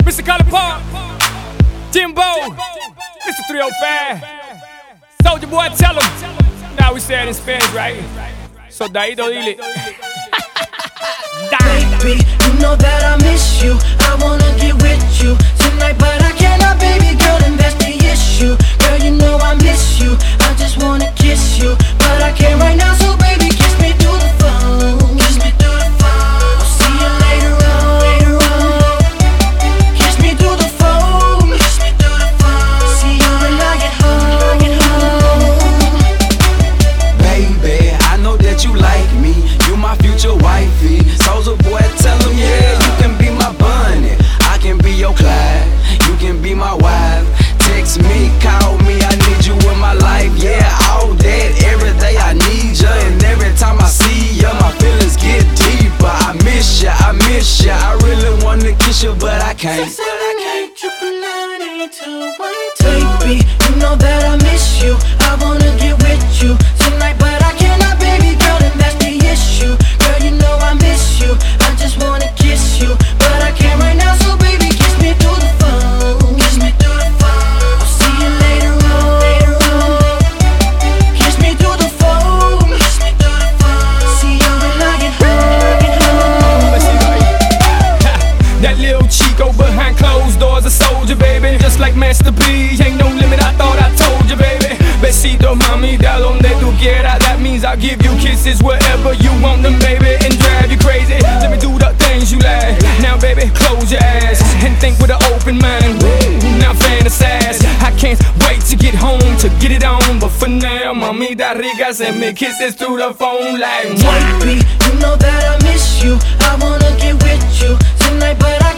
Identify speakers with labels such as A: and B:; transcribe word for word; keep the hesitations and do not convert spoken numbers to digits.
A: Mister Color Park, Jimbo, Mister three oh five, Soldier Boy, tell him. Now we say it in Spanish, right? So Daito dile.
B: Baby, you know that I miss you. I wanna get with you tonight, but I cannot, baby girl, and that's the issue. Girl, you know I miss you. I just wanna kiss you, but I can't right now. So baby, kiss me through the phone. Kiss me through the phone. I'll see you later on. Later on. Kiss me through the phone. Kiss me through the phone. See you when I get home. Get home.
C: Baby, I know that you like me. You my future wifey. Soldier boy, tell him, yeah, you can be my bunny. I can be your Clyde. You can be my wife. Text me, call me, I need you in my life. Yeah, all that, every day I need ya. And every time I see ya, my feelings get deeper. I miss ya, I miss ya. I really wanna kiss you, but I can't.
B: Baby, you know that I miss you. I wanna get with you tonight, but I cannot, baby girl, and that's the issue. Girl, you know I miss you. I just wanna kiss you, but I can't right now. So baby, kiss me through the phone. Kiss me through the phone. I'll see you later on. Later on. Kiss me through the phone. Kiss me through the phone. See you when I get home. Get home.
A: That little Chico behind closed doors, a soldier, baby. Just like Master P, ain't no limit, I thought I told you, baby. Besito, mami, da donde tu quieras. That means I'll give you kisses wherever you want them, baby, and drive you crazy. Let me do the things you like. Now, baby, close your eyes and think with an open mind. Now fantasize. I can't wait to get home to get it on, but for now, mamita rica, send me kisses through the phone like.
B: Baby, you know that I miss you. I wanna get with you tonight, but I